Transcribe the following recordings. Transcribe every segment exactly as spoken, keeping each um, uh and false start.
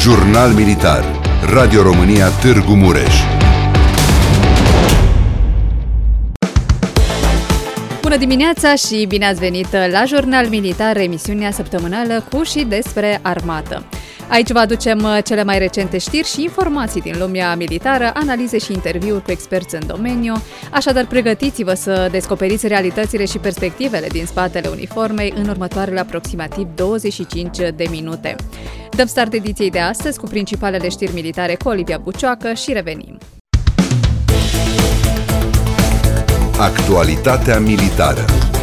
Jurnal Militar. Radio România Târgu Mureș. Bună dimineața și bine ați venit la Jurnal Militar, emisiunea săptămânală cu și despre armată. Aici vă aducem cele mai recente știri și informații din lumea militară, analize și interviuri cu experți în domeniu. Așadar, pregătiți-vă să descoperiți realitățile și perspectivele din spatele uniformei în următoarele aproximativ douăzeci și cinci de minute. Dăm start ediției de astăzi cu principalele știri militare cu Olivia Bucioacă și revenim. Actualitatea militară.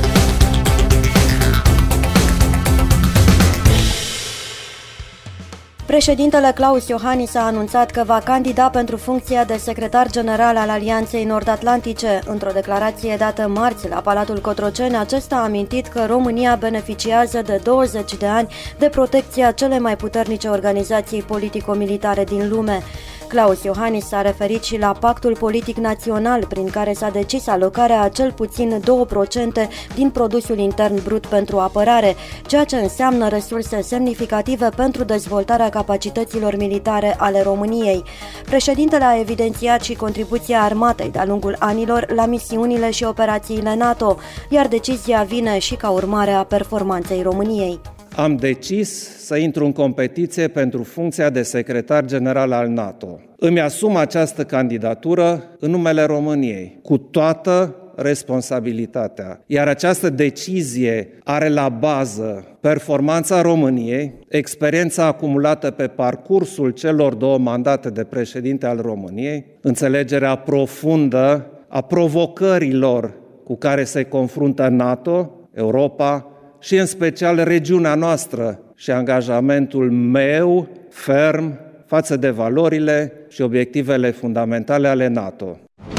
Președintele Klaus Iohannis a anunțat că va candida pentru funcția de secretar general al Alianței Nord-Atlantice. Într-o declarație dată marți la Palatul Cotroceni, acesta a amintit că România beneficiază de douăzeci de ani de protecția cele mai puternice organizații politico-militare din lume. Klaus Iohannis s-a referit și la pactul politic național, prin care s-a decis alocarea a cel puțin două la sută din produsul intern brut pentru apărare, ceea ce înseamnă resurse semnificative pentru dezvoltarea capacităților militare ale României. Președintele a evidențiat și contribuția armatei de-a lungul anilor la misiunile și operațiile NATO, iar decizia vine și ca urmare a performanței României. Am decis să intru în competiție pentru funcția de secretar general al NATO. Îmi asum această candidatură în numele României, cu toată responsabilitatea. Iar această decizie are la bază performanța României, experiența acumulată pe parcursul celor două mandate de președinte al României, înțelegerea profundă a provocărilor cu care se confruntă NATO, Europa, și în special regiunea noastră și angajamentul meu ferm față de valorile și obiectivele fundamentale ale NATO.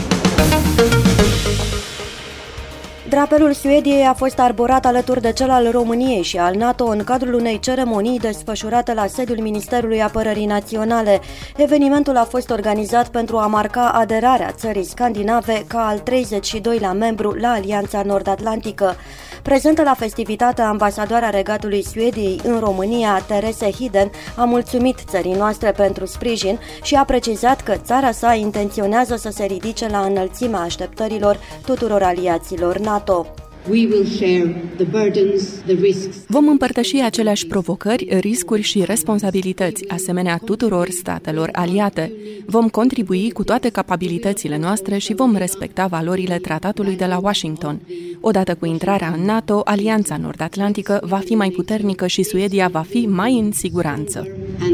Drapelul Suediei a fost arborat alături de cel al României și al NATO în cadrul unei ceremonii desfășurate la sediul Ministerului Apărării Naționale. Evenimentul a fost organizat pentru a marca aderarea țării scandinave ca al treizeci și doilea membru la Alianța Nord-Atlantică. Prezentă la festivitatea, ambasadoarea Regatului Suediei în România, Therese Hiden, a mulțumit țării noastre pentru sprijin și a precizat că țara sa intenționează să se ridice la înălțimea așteptărilor tuturor aliaților NATO. Vom împărtăși aceleași provocări, riscuri și responsabilități, asemenea tuturor statelor aliate. Vom contribui cu toate capabilitățile noastre și vom respecta valorile tratatului de la Washington. Odată cu intrarea în NATO, Alianța Nord-Atlantică va fi mai puternică și Suedia va fi mai în siguranță.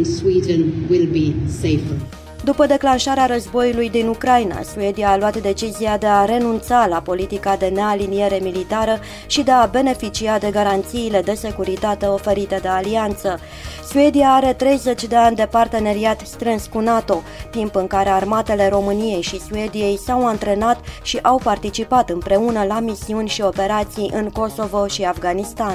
După declanșarea războiului din Ucraina, Suedia a luat decizia de a renunța la politica de nealiniere militară și de a beneficia de garanțiile de securitate oferite de alianță. Suedia are treizeci de ani de parteneriat strâns cu NATO, timp în care armatele României și Suediei s-au antrenat și au participat împreună la misiuni și operații în Kosovo și Afganistan.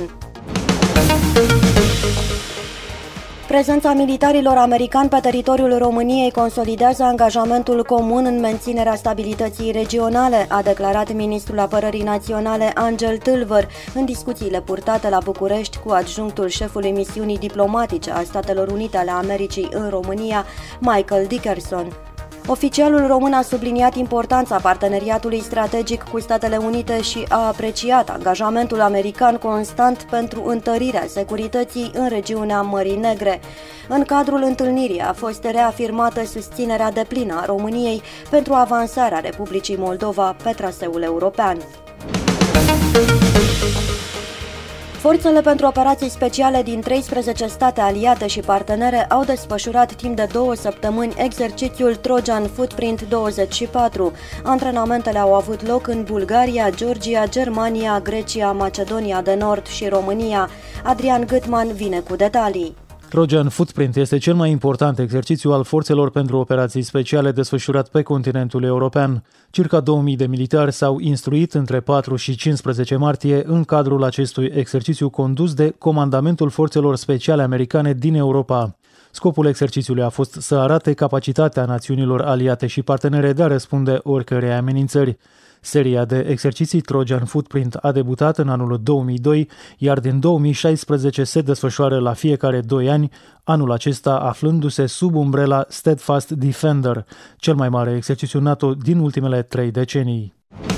Prezența militarilor americani pe teritoriul României consolidează angajamentul comun în menținerea stabilității regionale, a declarat ministrul Apărării Naționale Angel Tâlvăr în discuțiile purtate la București cu adjunctul șefului misiunii diplomatice a Statelor Unite ale Americii în România, Michael Dickerson. Oficialul român a subliniat importanța parteneriatului strategic cu Statele Unite și a apreciat angajamentul american constant pentru întărirea securității în regiunea Mării Negre. În cadrul întâlnirii a fost reafirmată susținerea deplină a României pentru avansarea Republicii Moldova pe traseul european. Forțele pentru operații speciale din treisprezece state aliate și partenere au desfășurat timp de două săptămâni exercițiul Trojan Footprint douăzeci și patru. Antrenamentele au avut loc în Bulgaria, Georgia, Germania, Grecia, Macedonia de Nord și România. Adrian Gâtman vine cu detalii. Trojan Footprint este cel mai important exercițiu al forțelor pentru operații speciale desfășurat pe continentul european. Circa două mii de militari s-au instruit între patru și cincisprezece martie în cadrul acestui exercițiu condus de Comandamentul Forțelor Speciale Americane din Europa. Scopul exercițiului a fost să arate capacitatea națiunilor aliate și partenere de a răspunde oricărei amenințări. Seria de exerciții Trojan Footprint a debutat în anul două mii doi, iar din două mii șaisprezece se desfășoară la fiecare doi ani, anul acesta aflându-se sub umbrela Steadfast Defender, cel mai mare exercițiu NATO din ultimele trei decenii.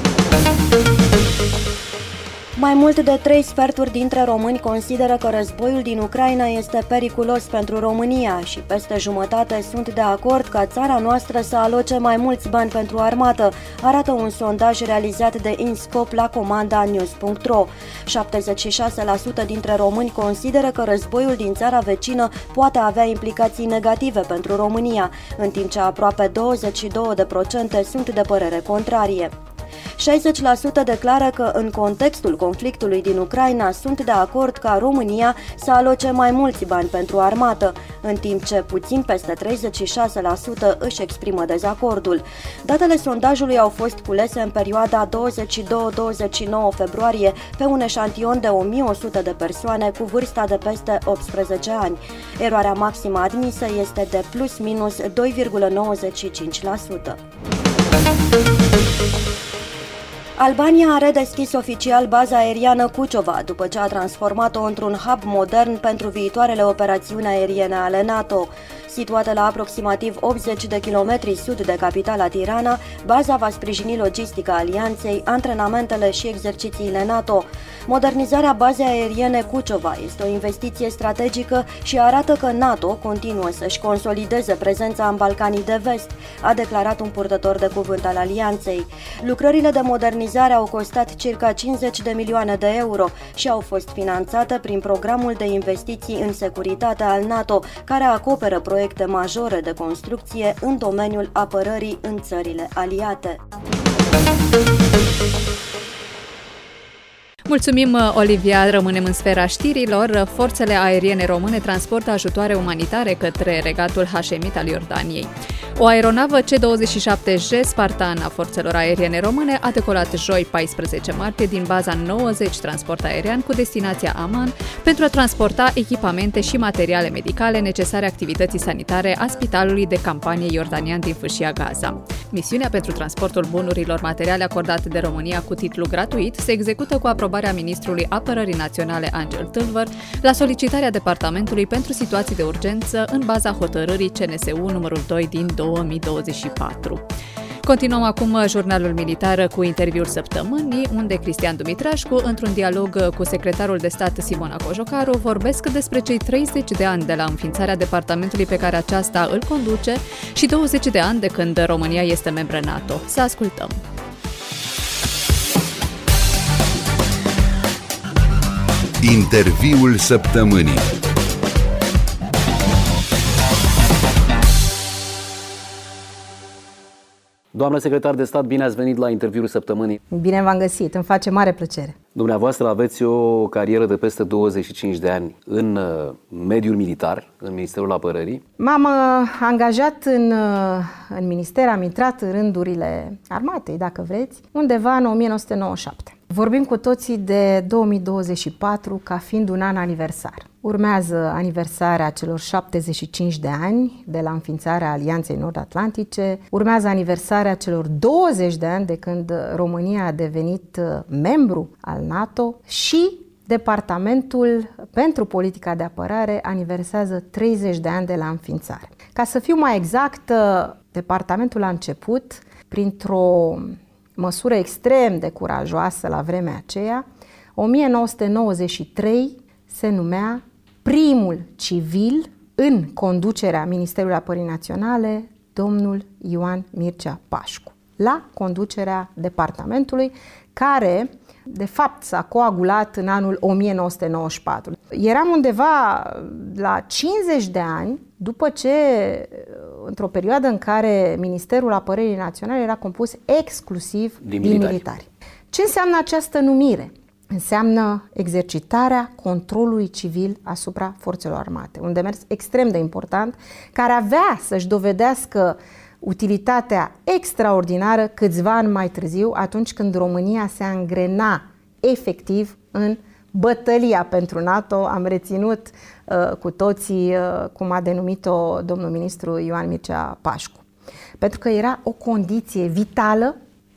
Mai mult de trei sferturi dintre români consideră că războiul din Ucraina este periculos pentru România și peste jumătate sunt de acord ca țara noastră să aloce mai mulți bani pentru armată, arată un sondaj realizat de InScope la comanda news punct ro. șaptezeci și șase la sută dintre români consideră că războiul din țara vecină poate avea implicații negative pentru România, în timp ce aproape douăzeci și două la sută sunt de părere contrarie. șaizeci la sută declară că în contextul conflictului din Ucraina sunt de acord ca România să aloce mai mulți bani pentru armată, în timp ce puțin peste treizeci și șase la sută își exprimă dezacordul. Datele sondajului au fost culese în perioada douăzeci și doi - douăzeci și nouă februarie pe un eșantion de o mie o sută de persoane cu vârsta de peste optsprezece ani. Eroarea maximă admisă este de plus minus doi virgulă nouăzeci și cinci la sută. Albania a redeschis oficial baza aeriană Kuchova, după ce a transformat-o într-un hub modern pentru viitoarele operațiuni aeriene ale NATO. Situată la aproximativ optzeci de kilometri sud de capitala Tirana, baza va sprijini logistica alianței, antrenamentele și exercițiile NATO. Modernizarea bazei aeriene Kuchova este o investiție strategică și arată că NATO continuă să-și consolideze prezența în Balcanii de Vest, a declarat un purtător de cuvânt al alianței. Lucrările de modernizare au costat circa cincizeci de milioane de euro și au fost finanțate prin programul de investiții în securitate al NATO, care acoperă proiecte majore de construcție în domeniul apărării în țările aliate. Mulțumim, Olivia. Rămânem în sfera știrilor. Forțele aeriene române transportă ajutoare umanitare către regatul hașemit al Iordaniei. O aeronavă C douăzeci și șapte J Spartan a forțelor aeriene române a decolat joi paisprezece martie din baza nouăzeci transport aerian cu destinația Amman pentru a transporta echipamente și materiale medicale necesare activității sanitare a Spitalului de Campanie Iordanian din Fâșia Gaza. Misiunea pentru transportul bunurilor materiale acordat de România cu titlu gratuit se execută cu aprobarea ministrului Apărării Naționale Angel Tâlvăr la solicitarea Departamentului pentru Situații de Urgență în baza hotărârii C N S U numărul doi din două mii douăzeci și patru. Continuăm acum jurnalul militar cu interviul săptămânii, unde Cristian Dumitrașcu, într-un dialog cu secretarul de stat Simona Cojocaru, vorbesc despre cei treizeci de ani de la înființarea departamentului pe care aceasta îl conduce și douăzeci de ani de când România este membră NATO. Să ascultăm! Interviul săptămânii. Doamnă secretar de stat, bine ați venit la interviul săptămânii. Bine v-am găsit, îmi face mare plăcere. Dumneavoastră aveți o carieră de peste douăzeci și cinci de ani în uh, mediul militar, în Ministerul Apărării. M-am uh, angajat în, uh, în minister, am intrat în rândurile armatei, dacă vreți, undeva în o mie nouă sute nouăzeci și șapte. Vorbim cu toții de două mii douăzeci și patru ca fiind un an aniversar. Urmează aniversarea celor șaptezeci și cinci de ani de la înființarea Alianței Nord-Atlantice, urmează aniversarea celor douăzeci de ani de când România a devenit membru al NATO și Departamentul pentru Politica de Apărare aniversează treizeci de ani de la înființare. Ca să fiu mai exact, departamentul a început printr-o măsură extrem de curajoasă la vremea aceea. o mie nouă sute nouăzeci și trei se numea primul civil în conducerea Ministerului Apărării Naționale, domnul Ioan Mircea Pașcu, la conducerea departamentului, care de fapt s-a coagulat în anul o mie nouă sute nouăzeci și patru. Eram undeva la cincizeci de ani după ce, într-o perioadă în care Ministerul Apărării Naționale era compus exclusiv din, din militari. militari. Ce înseamnă această numire? Înseamnă exercitarea controlului civil asupra forțelor armate. Un demers extrem de important, care avea să-și dovedească utilitatea extraordinară câțiva ani mai târziu, atunci când România se angrena efectiv în bătălia pentru NATO. Am reținut uh, cu toții, uh, cum a denumit-o domnul ministru Ioan Mircea Pașcu. Pentru că era o condiție vitală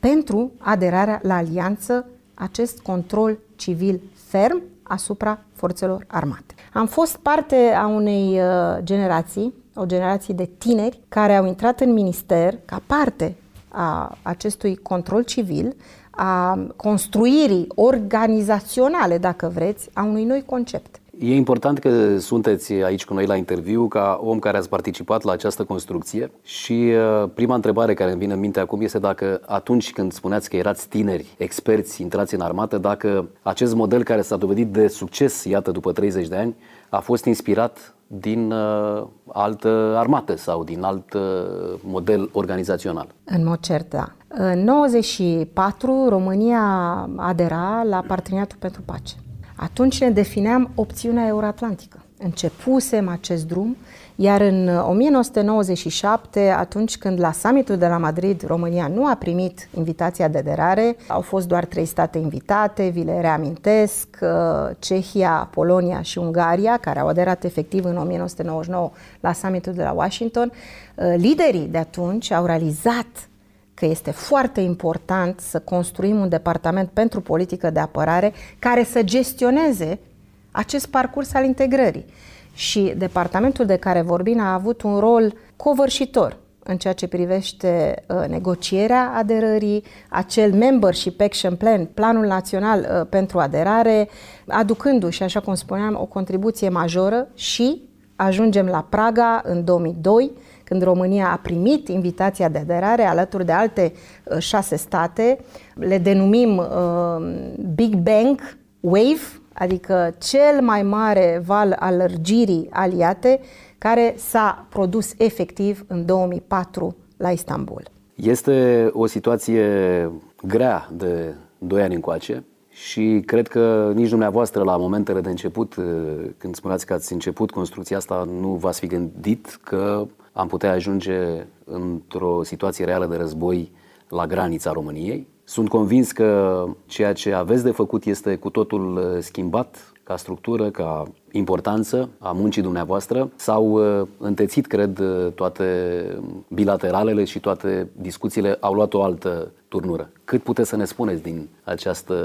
pentru aderarea la alianță, acest control civil ferm asupra forțelor armate. Am fost parte a unei generații, o generație de tineri care au intrat în minister ca parte a acestui control civil, a construirii organizaționale, dacă vreți, a unui noi concept. E important că sunteți aici cu noi la interviu ca om care ați participat la această construcție și prima întrebare care îmi vine în minte acum este dacă atunci când spuneați că erați tineri, experți, intrați în armată, dacă acest model care s-a dovedit de succes, iată, după treizeci de ani, a fost inspirat din uh, altă armată sau din alt uh, model organizațional. În mod cert, da. În nouăzeci și patru, România adera la Parteneriatul pentru Pace. Atunci ne defineam opțiunea euroatlantică. Începusem acest drum, iar în o mie nouă sute nouăzeci și șapte, atunci când la summitul de la Madrid România nu a primit invitația de aderare, au fost doar trei state invitate, vi le reamintesc, Cehia, Polonia și Ungaria, care au aderat efectiv în o mie nouă sute nouăzeci și nouă la summitul de la Washington. Liderii de atunci au realizat că este foarte important să construim un departament pentru politică de apărare care să gestioneze acest parcurs al integrării. Și departamentul de care vorbim a avut un rol covârșitor în ceea ce privește uh, negocierea aderării, acel Membership Action Plan, Planul Național uh, pentru Aderare, aducându-și, așa cum spuneam, o contribuție majoră și ajungem la Praga în două mii doi, când România a primit invitația de aderare alături de alte uh, șase state. Le denumim uh, Big Bang Wave, adică cel mai mare val al lărgirii aliate, care s-a produs efectiv în două mii patru la Istanbul. Este o situație grea de doi ani încoace și cred că nici dumneavoastră la momentele de început, când spuneați că ați început construcția asta, nu v-ați fi gândit că am putea ajunge într-o situație reală de război la granița României. Sunt convins că ceea ce aveți de făcut este cu totul schimbat ca structură, ca importanță a muncii dumneavoastră. S-au întețit, cred, toate bilateralele și toate discuțiile au luat o altă turnură. Cât puteți să ne spuneți din această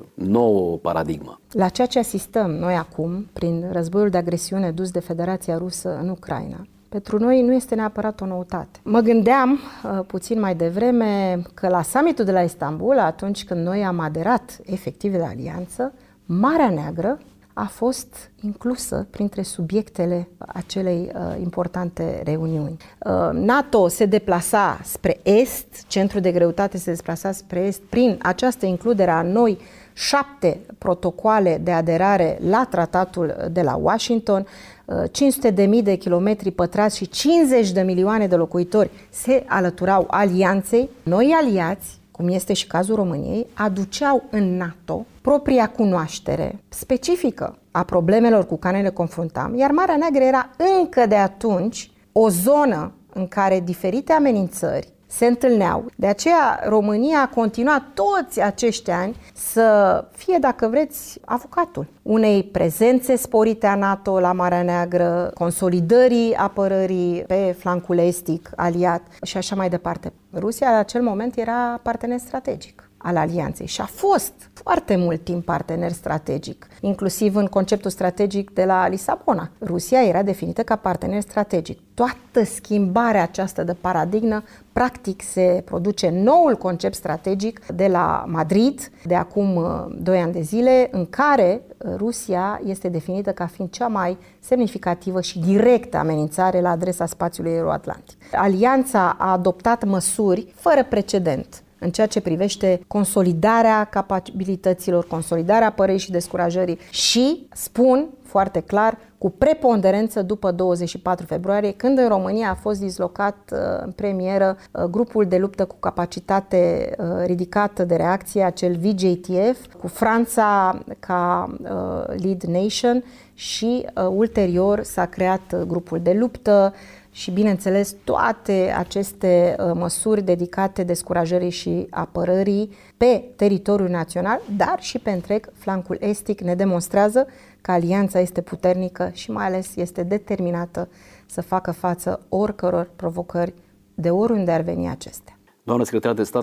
nouă paradigmă? La ceea ce asistăm noi acum, prin războiul de agresiune dus de Federația Rusă în Ucraina, pentru noi nu este neapărat o noutate. Mă gândeam uh, puțin mai devreme că la summitul de la Istanbul, atunci când noi am aderat efectiv la alianță, Marea Neagră a fost inclusă printre subiectele acelei uh, importante reuniuni. Uh, NATO se deplasa spre est, centrul de greutate se deplasa spre est, prin această includere a noi șapte protocoale de aderare la tratatul de la Washington, cinci sute de mii de kilometri pătrați și cincizeci de milioane de locuitori se alăturau alianței. Noi aliați, cum este și cazul României, aduceau în NATO propria cunoaștere specifică a problemelor cu care ne confruntam, iar Marea Neagră era încă de atunci o zonă în care diferite amenințări se întâlneau. De aceea România a continuat toți acești ani să fie, dacă vreți, avocatul unei prezențe sporite a NATO la Marea Neagră, consolidării apărării pe flancul estic aliat și așa mai departe. Rusia la acel moment era partener strategic al alianței și a fost foarte mult timp partener strategic, inclusiv în conceptul strategic de la Lisabona. Rusia era definită ca partener strategic. Toată schimbarea aceasta de paradigmă, practic se produce noul concept strategic de la Madrid, de acum doi ani de zile, în care Rusia este definită ca fiind cea mai semnificativă și directă amenințare la adresa spațiului euroatlantic. Alianța a adoptat măsuri fără precedent în ceea ce privește consolidarea capabilităților, consolidarea apărării și descurajării și, spun foarte clar, cu preponderență după douăzeci și patru februarie, când în România a fost dislocat în premieră grupul de luptă cu capacitate ridicată de reacție, acel V J T F, cu Franța ca lead nation și ulterior s-a creat grupul de luptă și, bineînțeles, toate aceste uh, măsuri dedicate descurajării și apărării pe teritoriul național, dar și pe întreg flancul estic, ne demonstrează că alianța este puternică și mai ales este determinată să facă față oricăror provocări de oriunde ar veni acestea. Doamnă secretar de stat,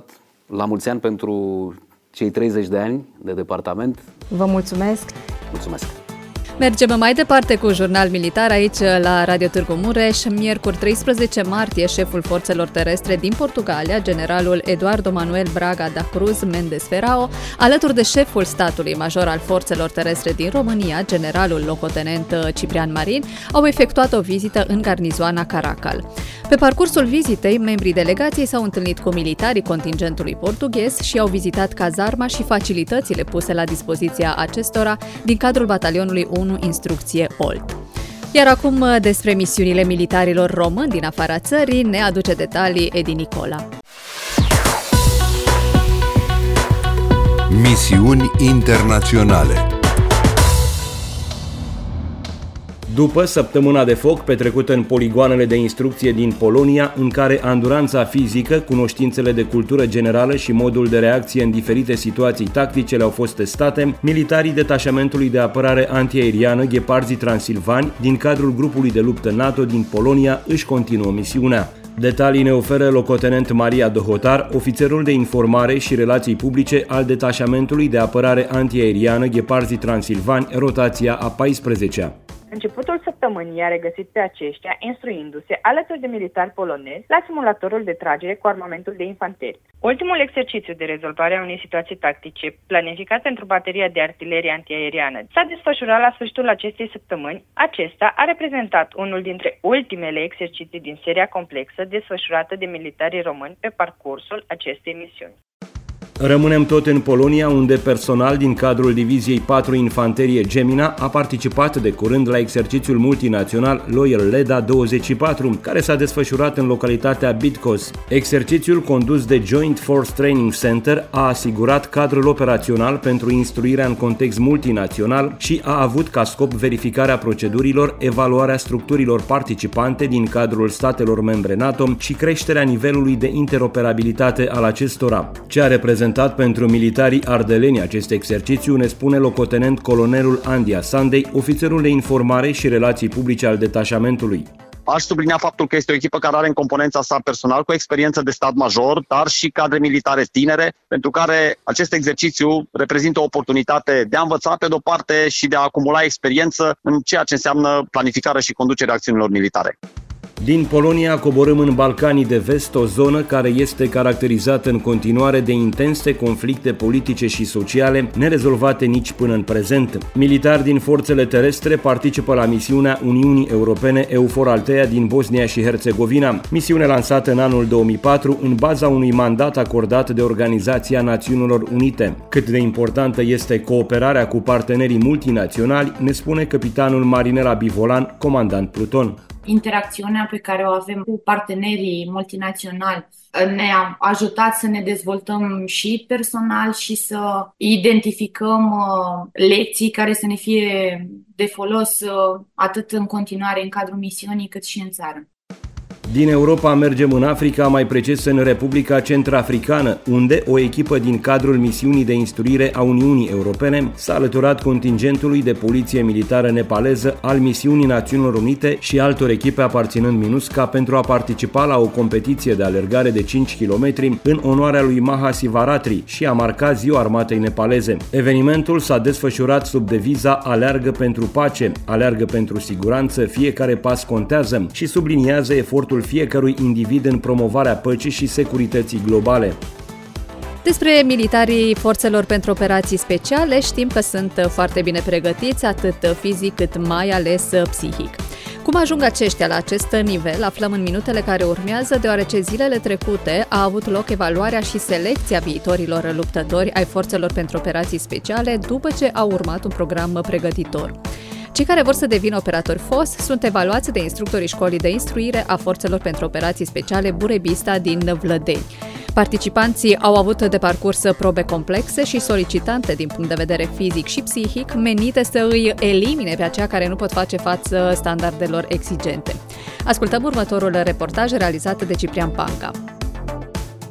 La mulți ani pentru cei treizeci de ani de departament. Vă mulțumesc! Mulțumesc! Mergem mai departe cu Jurnal Militar aici la Radio Târgu Mureș. Miercuri treisprezece martie, șeful forțelor terestre din Portugalia, generalul Eduardo Manuel Braga da Cruz Mendes Ferrao, alături de șeful statului major al forțelor terestre din România, generalul locotenent Ciprian Marin, au efectuat o vizită în garnizoana Caracal. Pe parcursul vizitei, membrii delegației s-au întâlnit cu militarii contingentului portughez și au vizitat cazarma și facilitățile puse la dispoziția acestora din cadrul batalionului unu Instrucție Olt. Iar acum despre misiunile militarilor români din afara țării ne aduce detalii Edi Nicola. Misiuni internaționale. După săptămâna de foc petrecută în poligoanele de instrucție din Polonia, în care anduranța fizică, cunoștințele de cultură generală și modul de reacție în diferite situații tactice le-au fost testate, militarii detașamentului de apărare antiaeriană Gheparzii Transilvani, din cadrul grupului de luptă NATO din Polonia, își continuă misiunea. Detalii ne oferă locotenent Maria Dohotar, ofițerul de informare și relații publice al detașamentului de apărare antiaeriană Gheparzii Transilvani, rotația a paisprezecea. Începutul săptămânii a regăsit pe aceștia instruindu-se alături de militari polonezi la simulatorul de tragere cu armamentul de infanteri. Ultimul exercițiu de rezolvare a unei situații tactice, planificat pentru bateria de artilerie antiaeriană, s-a desfășurat la sfârșitul acestei săptămâni. Acesta a reprezentat unul dintre ultimele exerciții din seria complexă desfășurată de militarii români pe parcursul acestei misiuni. Rămânem tot în Polonia, unde personal din cadrul Diviziei patru Infanterie Gemina a participat de curând la exercițiul multinațional Loyal Leda douăzeci și patru, care s-a desfășurat în localitatea Bydgoszcz. Exercițiul condus de Joint Force Training Center a asigurat cadrul operațional pentru instruirea în context multinațional și a avut ca scop verificarea procedurilor, evaluarea structurilor participante din cadrul statelor membre NATO și creșterea nivelului de interoperabilitate al acestora. Ce a reprezentat pentru militarii ardeleni acest exercițiu ne spune locotenent colonelul Andia Sandei, ofițerul de informare și relații publice al detașamentului. Aș sublinia faptul că este o echipă care are în componența sa personal cu experiență de stat major, dar și cadre militare tinere, pentru care acest exercițiu reprezintă o oportunitate de a învăța pe de-o parte și de a acumula experiență în ceea ce înseamnă planificarea și conducerea acțiunilor militare. Din Polonia coborâm în Balcanii de Vest, o zonă care este caracterizată în continuare de intense conflicte politice și sociale, nerezolvate nici până în prezent. Militari din forțele terestre participă la misiunea Uniunii Europene EUFOR Althea din Bosnia și Herțegovina, misiune lansată în anul două mii patru în baza unui mandat acordat de Organizația Națiunilor Unite. Cât de importantă este cooperarea cu partenerii multinaționali, ne spune capitanul Marinela Bivolan, comandant pluton. Interacțiunea pe care o avem cu partenerii multinaționali ne-a ajutat să ne dezvoltăm și personal și să identificăm lecții care să ne fie de folos atât în continuare în cadrul misiunii cât și în țară. Din Europa mergem în Africa, mai precis în Republica Centrafricană, unde o echipă din cadrul misiunii de instruire a Uniunii Europene s-a alăturat contingentului de poliție militară nepaleză al misiunii Națiunilor Unite și altor echipe aparținând MINUSCA pentru a participa la o competiție de alergare de cinci kilometri în onoarea lui Maha Sivaratri și a marca Ziua Armatei Nepaleze. Evenimentul s-a desfășurat sub deviza Aleargă pentru pace, aleargă pentru siguranță, fiecare pas contează și subliniază efortul fiecărui individ în promovarea păcii și securității globale. Despre militarii forțelor pentru operații speciale știm că sunt foarte bine pregătiți, atât fizic cât mai ales psihic. Cum ajung aceștia la acest nivel, aflăm în minutele care urmează, deoarece zilele trecute a avut loc evaluarea și selecția viitorilor luptători ai forțelor pentru operații speciale, după ce a urmat un program pregătitor. Cei care vor să devină operatori F O S sunt evaluați de instructorii școlii de instruire a forțelor pentru operații speciale Burebista din Vlădeni. Participanții au avut de parcurs probe complexe și solicitante din punct de vedere fizic și psihic, menite să îi elimine pe aceia care nu pot face față standardelor exigente. Ascultăm următorul reportaj realizat de Ciprian Panca.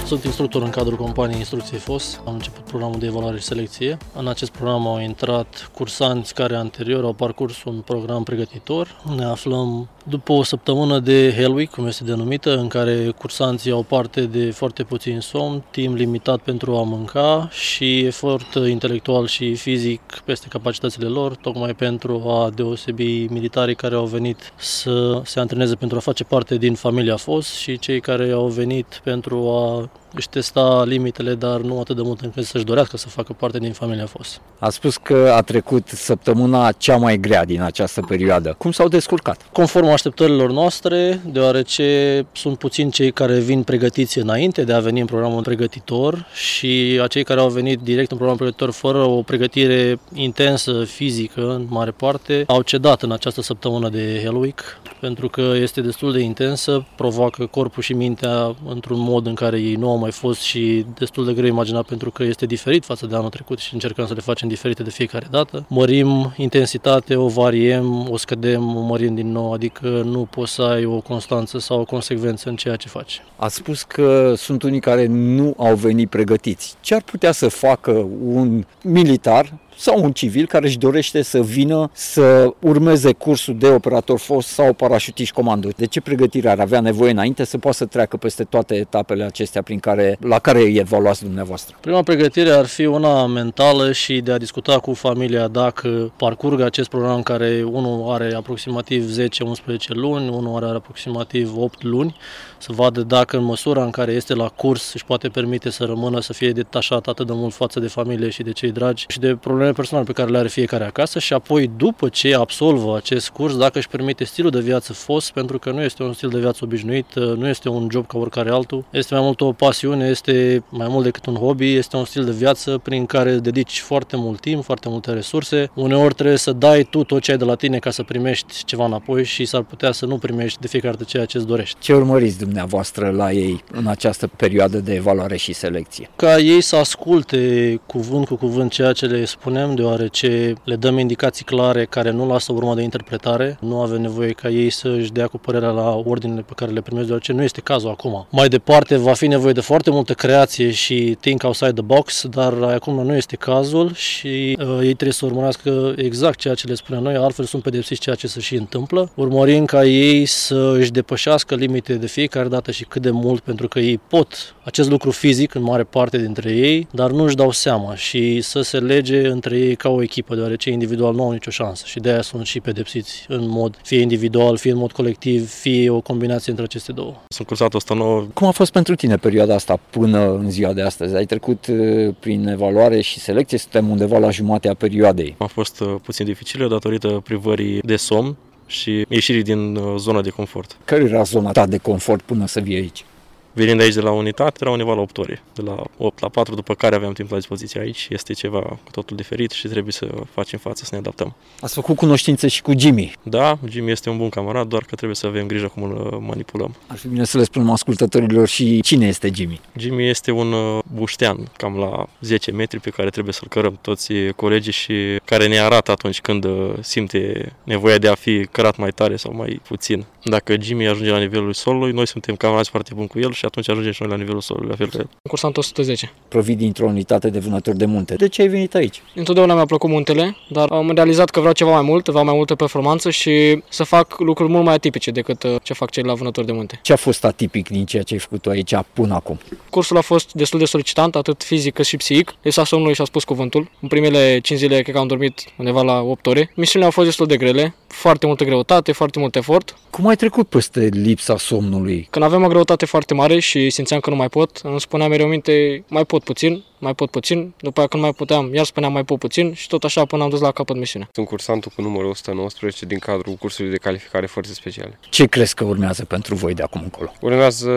Sunt instructor în cadrul companiei Instrucție F O S. Am început programul de evaluare și selecție. În acest program au intrat cursanți care anterior au parcurs un program pregătitor. Ne aflăm după o săptămână de Hell Week, cum este denumită, în care cursanții au parte de foarte puțin somn, timp limitat pentru a mânca și efort intelectual și fizic peste capacitățile lor, tocmai pentru a deosebi militarii care au venit să se antreneze pentru a face parte din familia F O S și cei care au venit pentru a își testa limitele, dar nu atât de mult încât să-și dorească să facă parte din familia F O S. A spus că a trecut săptămâna cea mai grea din această perioadă. Cum s-au descurcat? Conform așteptărilor noastre, deoarece sunt puțini cei care vin pregătiți înainte de a veni în programul pregătitor și acei care au venit direct în programul pregătitor fără o pregătire intensă fizică, în mare parte, au cedat în această săptămână de Hell Week, pentru că este destul de intensă, provoacă corpul și mintea într-un mod în care ei nu au mai fost și destul de greu imaginat pentru că este diferit față de anul trecut și încercăm să le facem diferite de fiecare dată. Mărim intensitate, o variem, o scădem, o mărim din nou, adică nu poți să ai o constanță sau o consecvență în ceea ce faci. Ați spus că sunt unii care nu au venit pregătiți. Ce ar putea să facă un militar sau un civil care își dorește să vină să urmeze cursul de operator F O S sau parașutiști comando? De ce pregătire ar avea nevoie înainte să poată să treacă peste toate etapele acestea prin care, la care îi evaluați dumneavoastră? Prima pregătire ar fi una mentală și de a discuta cu familia dacă parcurg acest program care unul are aproximativ zece unsprezece luni, unul are aproximativ opt luni, să vadă dacă în măsura în care este la curs își poate permite să rămână, să fie detașat atât de mult față de familie și de cei dragi și de probleme personale pe care le are fiecare acasă și apoi după ce absolvă acest curs, dacă își permite stilul de viață F O S, pentru că nu este un stil de viață obișnuit, nu este un job ca oricare altul, este mai mult o pasiune, este mai mult decât un hobby, este un stil de viață prin care îți dedici foarte mult timp, foarte multe resurse. Uneori trebuie să dai tu tot ce ai de la tine ca să primești ceva înapoi și s-ar putea să nu primești de fiecare dată ceea ce îți dorești. Ce urmăriți dumneavoastră la ei în această perioadă de evaluare și selecție? Ca ei să asculte cuvânt cu cuvânt ceea ce le spunem, deoarece le dăm indicații clare care nu lasă urmă de interpretare. Nu avem nevoie ca ei să își dea cu părerea la ordinele pe care le primesc, deoarece nu este cazul acum. Mai departe va fi nevoie de foarte multă creație și think outside the box, dar acum nu este cazul și uh, ei trebuie să urmărească exact ceea ce le spunem noi, altfel sunt pedepsiți ceea ce se și întâmplă. Urmărim ca ei să își depășească limite de fiecare dată și cât de mult, pentru că ei pot acest lucru fizic în mare parte dintre ei, dar nu își dau seama și să se lege între ei ca o echipă, deoarece individual nu au nicio șansă și de aia sunt și pedepsiți în mod fie individual, fie în mod colectiv, fie o combinație între aceste două. Sunt cursat o sută nouă. Cum a fost pentru tine perioada asta până în ziua de astăzi? Ai trecut prin evaluare și selecție, suntem undeva la jumatea perioadei. A fost puțin dificilă datorită privării de somn și ieșirii din zona de confort. Care era zona ta de confort până să vii aici? Venind aici de la unitate, era undeva la opt ore, de la opt la patru, după care aveam timp la dispoziție aici. Este ceva cu totul diferit și trebuie să facem față, să ne adaptăm. Ați făcut cunoștințe și cu Jimmy? Da, Jimmy este un bun camarad, doar că trebuie să avem grijă cum îl manipulăm. Ar fi bine să le spunem ascultătorilor și cine este Jimmy. Jimmy este un buștean, cam la zece metri, pe care trebuie să-l cărăm toți colegii și care ne arată atunci când simte nevoia de a fi cărat mai tare sau mai puțin. Dacă Jimmy ajunge la nivelul solului, noi suntem camarazi foarte buni cu el și atunci ajungem și noi la nivelul solului, la fel ca el. Cursant o sută zece. Provii dintr-o unitate de vânători de munte. De ce ai venit aici? Întotdeauna mi-a plăcut muntele, dar am realizat că vreau ceva mai mult, vreau mai multă performanță și să fac lucruri mult mai atipice decât ce fac cei la vânători de munte. Ce a fost atipic din ceea ce ai făcut tu aici până acum? Cursul a fost destul de solicitant, atât fizic cât și psihic. Lipsa somnului și-a spus cuvântul. În primele cinci zile cred că am dormit undeva la opt ore. Misiunile au fost destul de grele, foarte multă greutate, foarte mult efort. Cum ai trecut peste lipsa somnului? Când aveam o greutate foarte mare și simțeam că nu mai pot, îmi spuneam mereu minte, mai pot puțin, mai pot puțin, după aia când mai puteam, iar spuneam mai pot puțin și tot așa până am dus la capăt misiunea. Sunt cursantul cu numărul o sută nouăsprezece din cadrul cursului de calificare forțe speciale. Ce crezi că urmează pentru voi de acum încolo? Urmează,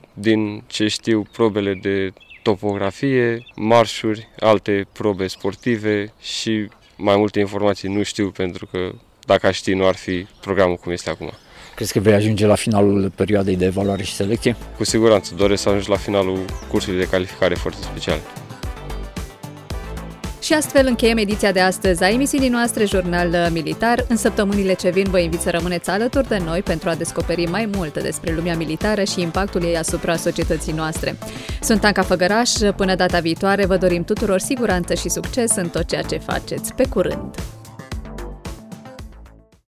din ce știu, probele de topografie, marșuri, alte probe sportive și mai multe informații nu știu, pentru că dacă aș ști nu ar fi programul cum este acum. Crezi că vei ajunge la finalul perioadei de evaluare și selecție? Cu siguranță, doresc să ajungi la finalul cursului de calificare forțe speciale. Și astfel încheiem ediția de astăzi a emisiunii noastre Jurnal Militar. În săptămânile ce vin vă invit să rămâneți alături de noi pentru a descoperi mai multe despre lumea militară și impactul ei asupra societății noastre. Sunt Anca Făgăraș, până data viitoare vă dorim tuturor siguranță și succes în tot ceea ce faceți. Pe curând!